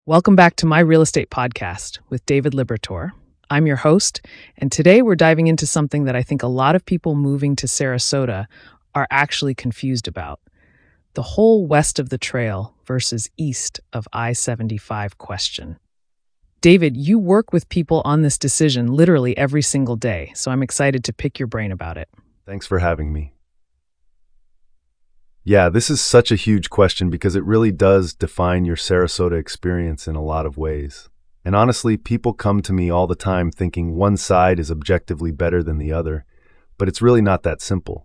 Welcome back to my real estate podcast with David Libertor. I'm your host, and today we're diving into something that I think a lot of people moving to Sarasota are actually confused about: the whole west of the trail versus east of I-75 question. David, you work with people on this decision literally every single day, so I'm excited to pick your brain about it. Thanks for having me. Yeah, this is such a huge question because it really does define your Sarasota experience in a lot of ways. And honestly, people come to me all the time thinking one side is objectively better than the other, but it's really not that simple.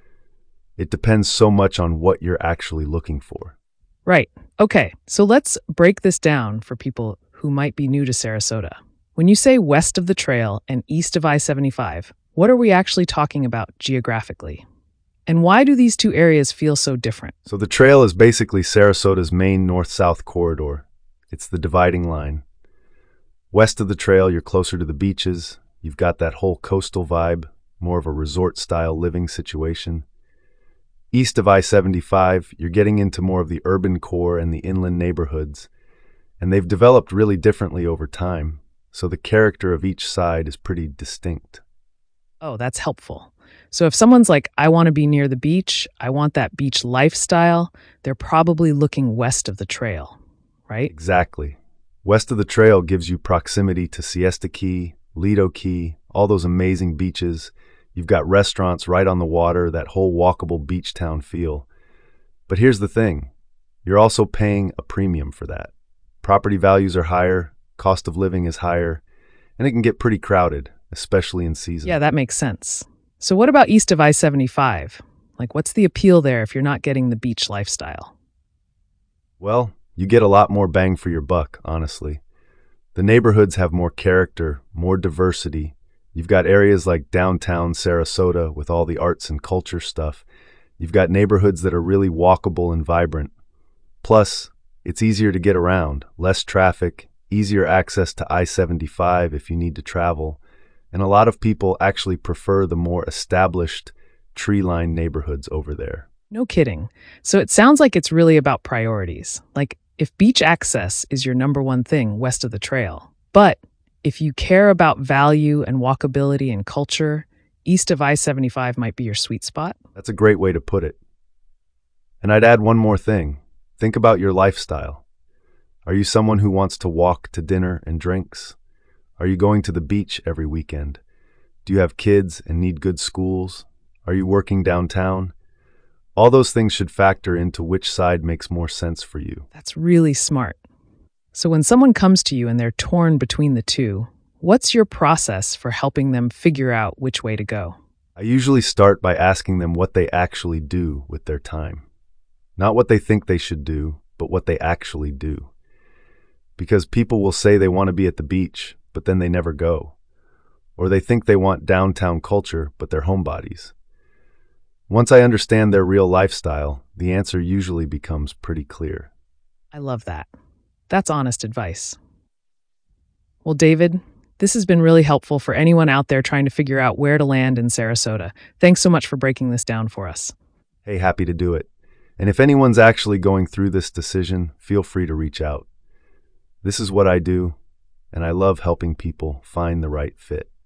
It depends so much on what you're actually looking for. Right. Okay, so let's break this down for people who might be new to Sarasota. When you say west of the trail and east of I-75, what are we actually talking about geographically? And why do these two areas feel so different? So the trail is basically Sarasota's main north-south corridor. It's the dividing line. West of the trail, you're closer to the beaches. You've got that whole coastal vibe, more of a resort-style living situation. East of I-75, you're getting into more of the urban core and the inland neighborhoods, and they've developed really differently over time, so the character of each side is pretty distinct. Oh, that's helpful. So if someone's like, I want to be near the beach, I want that beach lifestyle, they're probably looking west of the trail, right? Exactly. West of the trail gives you proximity to Siesta Key, Lido Key, all those amazing beaches. You've got restaurants right on the water, that whole walkable beach town feel. But here's the thing, you're also paying a premium for that. Property values are higher, cost of living is higher, and it can get pretty crowded, especially in season. Yeah, that makes sense. So what about east of I-75? Like, what's the appeal there if you're not getting the beach lifestyle? Well, you get a lot more bang for your buck, honestly. The neighborhoods have more character, more diversity. You've got areas like downtown Sarasota with all the arts and culture stuff. You've got neighborhoods that are really walkable and vibrant. Plus, it's easier to get around, less traffic, easier access to I-75 if you need to travel. And a lot of people actually prefer the more established, tree-lined neighborhoods over there. No kidding. So it sounds like it's really about priorities. Like, if beach access is your number one thing west of the trail, but if you care about value and walkability and culture, east of I-75 might be your sweet spot. That's a great way to put it. And I'd add one more thing. Think about your lifestyle. Are you someone who wants to walk to dinner and drinks? Are you going to the beach every weekend? Do you have kids and need good schools? Are you working downtown? All those things should factor into which side makes more sense for you. That's really smart. So when someone comes to you and they're torn between the two, what's your process for helping them figure out which way to go? I usually start by asking them what they actually do with their time. Not what they think they should do, but what they actually do. Because people will say they want to be at the beach, but then they never go. Or they think they want downtown culture, but they're homebodies. Once I understand their real lifestyle, the answer usually becomes pretty clear. I love that. That's honest advice. Well, David, this has been really helpful for anyone out there trying to figure out where to land in Sarasota. Thanks so much for breaking this down for us. Hey, happy to do it. And if anyone's actually going through this decision, feel free to reach out. This is what I do, and I love helping people find the right fit.